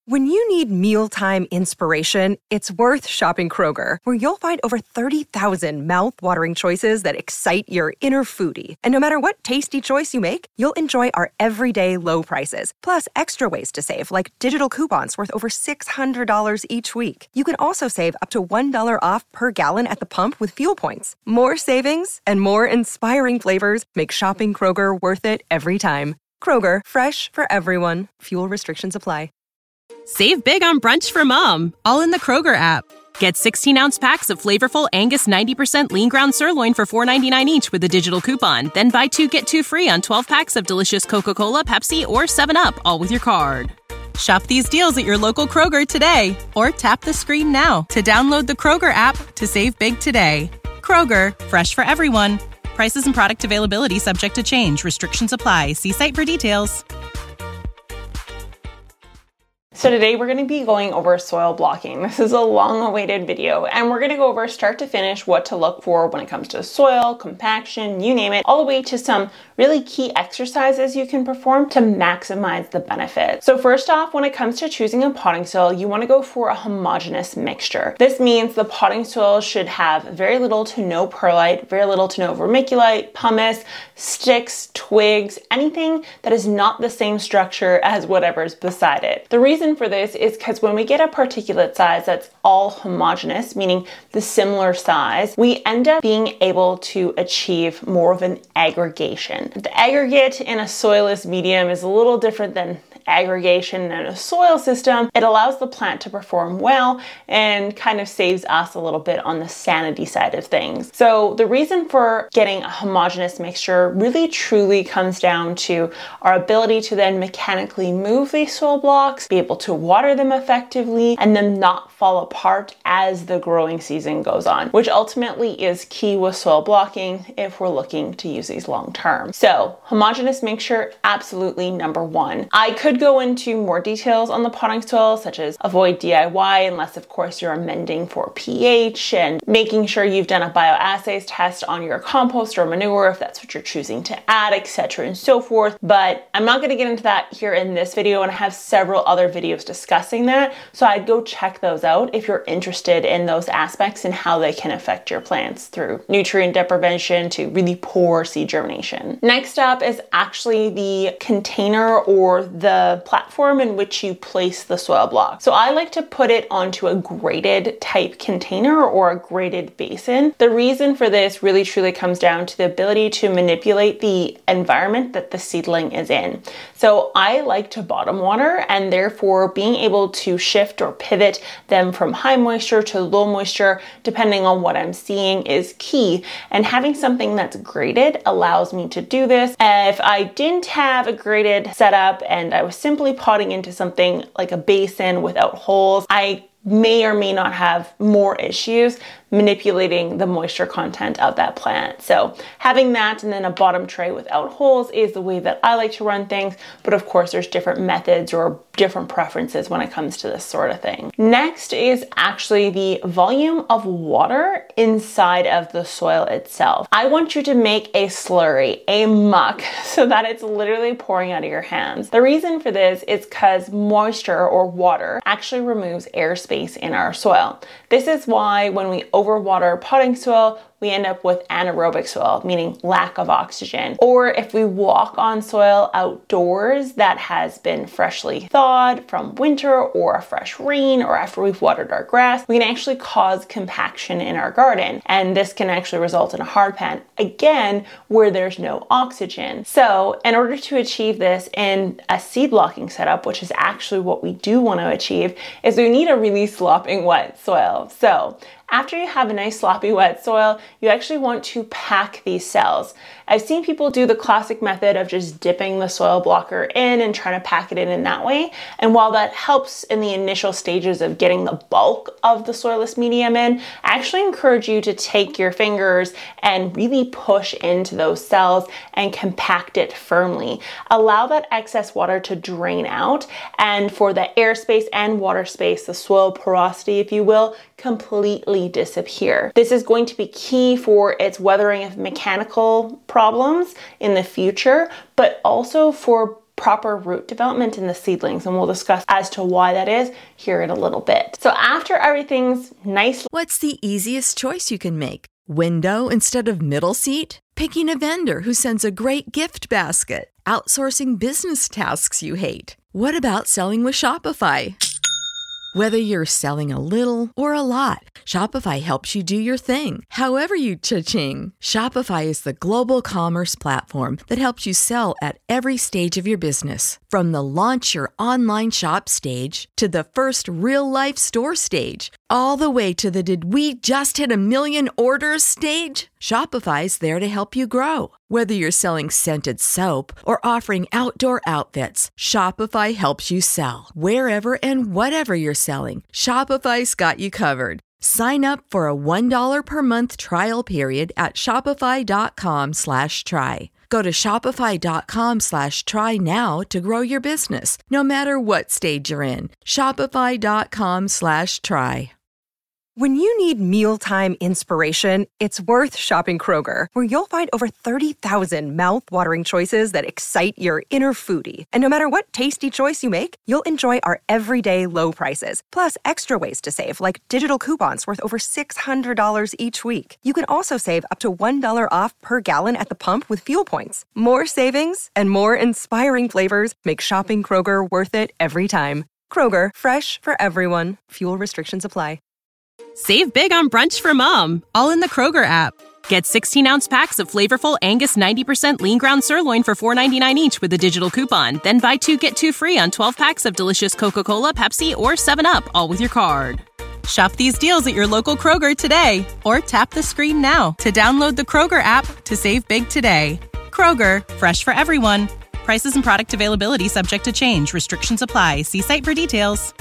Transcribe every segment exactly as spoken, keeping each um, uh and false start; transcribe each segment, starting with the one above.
When you need mealtime inspiration, it's worth shopping Kroger, where you'll find over thirty thousand mouth-watering choices that excite your inner foodie. And no matter what tasty choice you make, you'll enjoy our everyday low prices, plus extra ways to save, like digital coupons worth over six hundred dollars each week. You can also save up to one dollar off per gallon at the pump with fuel points. More savings and more inspiring flavors make shopping Kroger worth it every time. Kroger, fresh for everyone. Fuel restrictions apply. Save big on brunch for mom, all in the Kroger app. Get sixteen-ounce packs of flavorful Angus ninety percent lean ground sirloin for four ninety-nine each with a digital coupon. Then buy two, get two free on twelve packs of delicious Coca-Cola, Pepsi, or seven up, all with your card. Shop these deals at your local Kroger today, or tap the screen now to download the Kroger app to save big today. Kroger, fresh for everyone. Prices and product availability subject to change. Restrictions apply. See site for details. So today we're going to be going over soil blocking. This is a long-awaited video, and we're going to go over start to finish what to look for when it comes to soil, compaction, you name it, all the way to some really key exercises you can perform to maximize the benefits. So first off, when it comes to choosing a potting soil, you want to go for a homogeneous mixture. This means the potting soil should have very little to no perlite, very little to no vermiculite, pumice, sticks, twigs, anything that is not the same structure as whatever's beside it. The reason for this is because when we get a particulate size that's all homogeneous, meaning the similar size, we end up being able to achieve more of an aggregation. The aggregate in a soilless medium is a little different than aggregation in a soil system. It allows the plant to perform well and kind of saves us a little bit on the sanity side of things. So the reason for getting a homogeneous mixture really truly comes down to our ability to then mechanically move these soil blocks, be able to water them effectively, and them not fall apart as the growing season goes on, which ultimately is key with soil blocking if we're looking to use these long term. So homogeneous mixture, absolutely number one. I could go into more details on the potting soil, such as avoid D I Y unless of course you're amending for pH and making sure you've done a bioassays test on your compost or manure if that's what you're choosing to add, et cetera and so forth. But I'm not going to get into that here in this video, and I have several other videos discussing that, so I'd go check those out if you're interested in those aspects and how they can affect your plants through nutrient deprivation to really poor seed germination. Next up is actually the container or the platform in which you place the soil block. So I like to put it onto a graded type container or a graded basin. The reason for this really truly comes down to the ability to manipulate the environment that the seedling is in. So I like to bottom water, and therefore being able to shift or pivot them from high moisture to low moisture, depending on what I'm seeing, is key. And having something that's graded allows me to do this. If I didn't have a graded setup and I was simply potting into something like a basin without holes, I may or may not have more issues manipulating the moisture content of that plant. So having that and then a bottom tray without holes is the way that I like to run things, but of course there's different methods or different preferences when it comes to this sort of thing. Next is actually the volume of water inside of the soil itself. I want you to make a slurry, a muck, so that it's literally pouring out of your hands. The reason for this is because moisture or water actually removes airspace in our soil. This is why when we overwater potting soil, we end up with anaerobic soil, meaning lack of oxygen. Or if we walk on soil outdoors that has been freshly thawed from winter or a fresh rain, or after we've watered our grass, we can actually cause compaction in our garden. And this can actually result in a hard pan, again, where there's no oxygen. So in order to achieve this in a seed blocking setup, which is actually what we do want to achieve, is we need a really slopping wet soil. So after you have a nice sloppy wet soil, you actually want to pack these cells. I've seen people do the classic method of just dipping the soil blocker in and trying to pack it in in that way. And while that helps in the initial stages of getting the bulk of the soilless medium in, I actually encourage you to take your fingers and really push into those cells and compact it firmly. Allow that excess water to drain out, and for the airspace and water space, the soil porosity, if you will, completely disappear. This is going to be key for its weathering of mechanical problems in the future, but also for proper root development in the seedlings, and we'll discuss as to why that is here in a little bit. So after everything's nice... What's the easiest choice you can make? Window instead of middle seat? Picking a vendor who sends a great gift basket? Outsourcing business tasks you hate? What about selling with Shopify? Whether you're selling a little or a lot, Shopify helps you do your thing, however you cha-ching. Shopify is the global commerce platform that helps you sell at every stage of your business. From the launch your online shop stage to the first real-life store stage, all the way to the did we just hit a million orders stage. Shopify's there to help you grow. Whether you're selling scented soap or offering outdoor outfits, Shopify helps you sell. Wherever and whatever you're selling, Shopify's got you covered. Sign up for a one dollar per month trial period at shopify.com slash try. Go to shopify.com slash try now to grow your business, no matter what stage you're in. Shopify.com slash try. When you need mealtime inspiration, it's worth shopping Kroger, where you'll find over thirty thousand mouth-watering choices that excite your inner foodie. And no matter what tasty choice you make, you'll enjoy our everyday low prices, plus extra ways to save, like digital coupons worth over six hundred dollars each week. You can also save up to one dollar off per gallon at the pump with fuel points. More savings and more inspiring flavors make shopping Kroger worth it every time. Kroger, fresh for everyone. Fuel restrictions apply. Save big on brunch for mom, all in the Kroger app. Get sixteen-ounce packs of flavorful Angus ninety percent lean ground sirloin for four ninety-nine each with a digital coupon. Then buy two, get two free on twelve packs of delicious Coca-Cola, Pepsi, or seven up, all with your card. Shop these deals at your local Kroger today, or tap the screen now to download the Kroger app to save big today. Kroger, fresh for everyone. Prices and product availability subject to change. Restrictions apply. See site for details.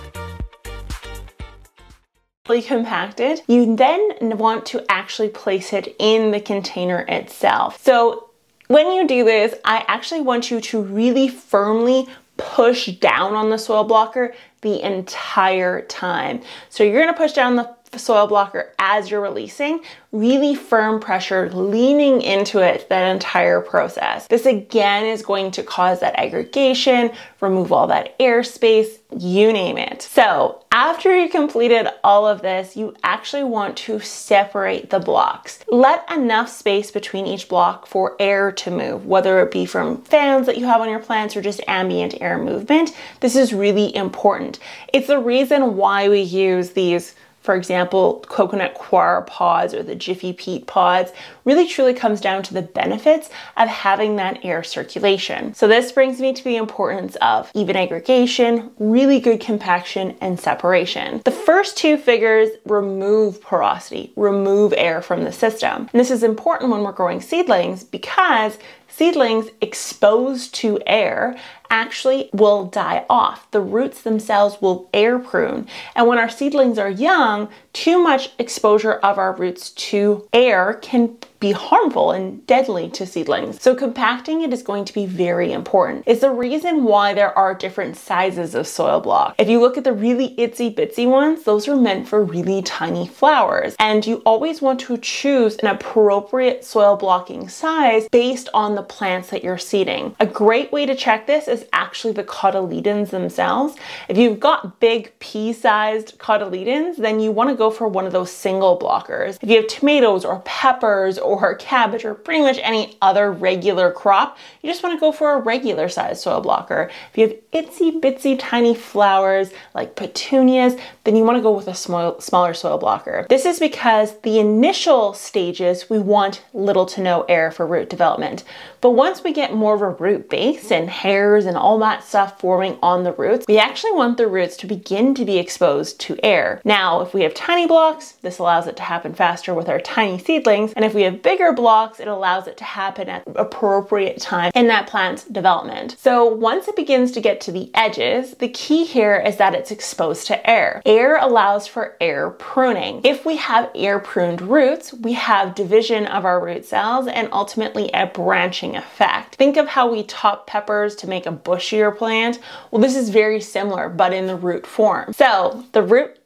Compacted, you then want to actually place it in the container itself. So when you do this, I actually want you to really firmly push down on the soil blocker the entire time. So you're going to push down the soil blocker as you're releasing, really firm pressure, leaning into it that entire process. This again is going to cause that aggregation, remove all that airspace, you name it. So after you completed all of this, you actually want to separate the blocks. Let enough space between each block for air to move, whether it be from fans that you have on your plants or just ambient air movement. This is really important. It's the reason why we use these, for example, coconut coir pods or the Jiffy Peat pods, really truly comes down to the benefits of having that air circulation. So this brings me to the importance of even aggregation, really good compaction, and separation. The first two figures remove porosity, remove air from the system. And this is important when we're growing seedlings because seedlings exposed to air actually will die off. The roots themselves will air prune. And when our seedlings are young, too much exposure of our roots to air can be harmful and deadly to seedlings. So compacting it is going to be very important. It's the reason why there are different sizes of soil block. If you look at the really itsy bitsy ones, those are meant for really tiny flowers. And you always want to choose an appropriate soil blocking size based on the plants that you're seeding. A great way to check this is actually the cotyledons themselves. If you've got big pea-sized cotyledons, then you want to go for one of those single blockers. If you have tomatoes or peppers or cabbage or pretty much any other regular crop, you just want to go for a regular size soil blocker. If you have itsy bitsy tiny flowers like petunias, then you want to go with a small, smaller soil blocker. This is because the initial stages we want little to no air for root development. But once we get more of a root base and hairs and all that stuff forming on the roots, we actually want the roots to begin to be exposed to air. Now, if we have tiny blocks, this allows it to happen faster with our tiny seedlings. And if we have bigger blocks, it allows it to happen at the appropriate time in that plant's development. So once it begins to get to the edges, the key here is that it's exposed to air. Air allows for air pruning. If we have air pruned roots, we have division of our root cells and ultimately a branching effect. Think of how we top peppers to make a bushier plant. Well, this is very similar, but in the root form. So the root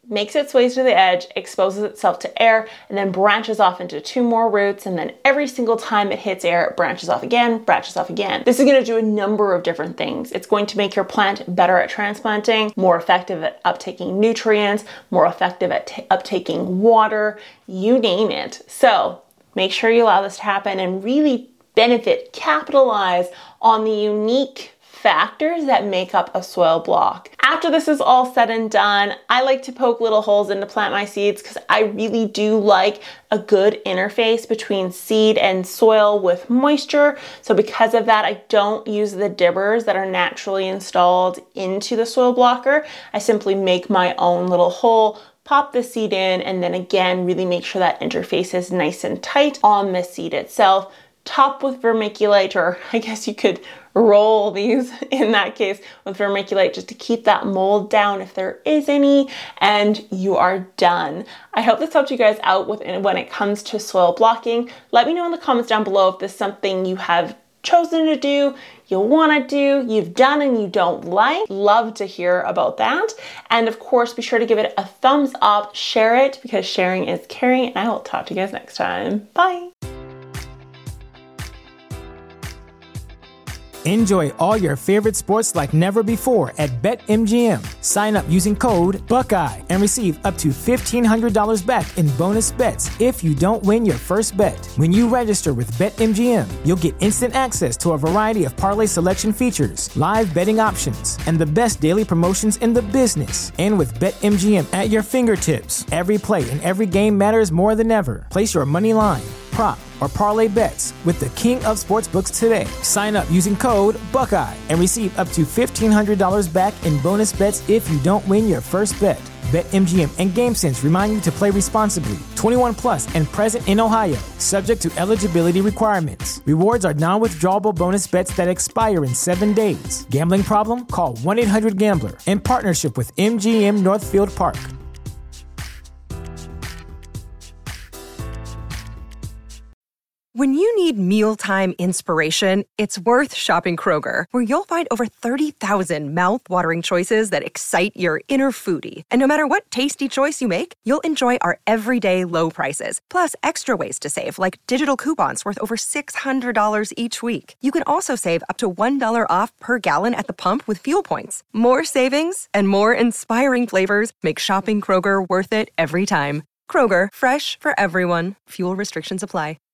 makes its way to the edge, exposes itself to air, and then branches off into two more roots, and then every single time it hits air, it branches off again, branches off again. This is going to do a number of different things. It's going to make your plant better at transplanting, more effective at uptaking nutrients, more effective at t- uptaking water, you name it. So make sure you allow this to happen and really benefit, capitalize on the unique factors that make up a soil block. After this is all said and done, I like to poke little holes in to plant my seeds because I really do like a good interface between seed and soil with moisture. So because of that, I don't use the dibbers that are naturally installed into the soil blocker. I simply make my own little hole, pop the seed in, and then again, really make sure that interface is nice and tight on the seed itself. Top with vermiculite, or I guess you could roll these in that case with vermiculite just to keep that mold down if there is any, and you are done. I hope this helped you guys out with when it comes to soil blocking. Let me know in the comments down below if this is something you have chosen to do, you want to do, you've done and you don't like. Love to hear about that. And of course, be sure to give it a thumbs up, share it, because sharing is caring, and I will talk to you guys next time. Bye. Enjoy all your favorite sports like never before at BetMGM. Sign up using code Buckeye and receive up to fifteen hundred dollars back in bonus bets if you don't win your first bet. When you register with BetMGM, you'll get instant access to a variety of parlay selection features, live betting options, and the best daily promotions in the business. And with BetMGM at your fingertips, every play and every game matters more than ever. Place your money line, prop, or parlay bets with the king of sportsbooks today. Sign up using code Buckeye and receive up to fifteen hundred dollars back in bonus bets if you don't win your first bet. BetMGM and GameSense remind you to play responsibly. twenty-one plus and present in Ohio, subject to eligibility requirements. Rewards are non-withdrawable bonus bets that expire in seven days. Gambling problem? Call one eight hundred gambler in partnership with M G M Northfield Park. When you need mealtime inspiration, it's worth shopping Kroger, where you'll find over thirty thousand mouth-watering choices that excite your inner foodie. And no matter what tasty choice you make, you'll enjoy our everyday low prices, plus extra ways to save, like digital coupons worth over six hundred dollars each week. You can also save up to one dollar off per gallon at the pump with fuel points. More savings and more inspiring flavors make shopping Kroger worth it every time. Kroger, fresh for everyone. Fuel restrictions apply.